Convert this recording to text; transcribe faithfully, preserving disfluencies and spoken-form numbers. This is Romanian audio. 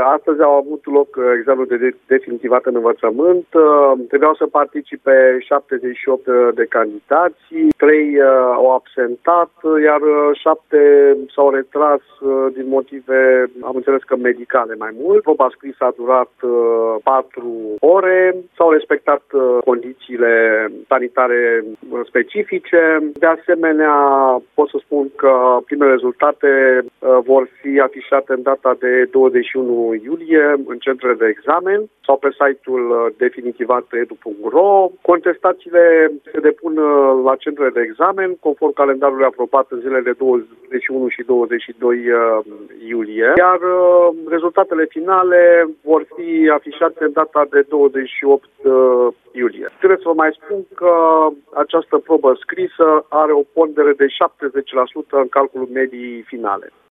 astăzi au avut loc examenul de definitivat în învățământ. Trebuiau să participe șaptezeci și opt de candidați, trei au absentat, iar șapte s-au retras din motive, am înțeles că medicale mai mult. Proba scrisă a durat patru ore, s-au respectat condițiile sanitare specifice. De asemenea, pot să spun că primele rezultate vor fi afișate în data de douăzeci și unu iulie în centrele de examen sau pe site-ul definitivat edu punct ro. Contestațiile se depun la centrele de examen conform calendarului aprobat în zilele douăzeci și unu și douăzeci și doi iulie, iar rezultatele finale vor fi afișate în data de douăzeci și opt iulie. Trebuie să vă mai spun că această probă scrisă are o pondere de șaptezeci la sută în calculul medii finale.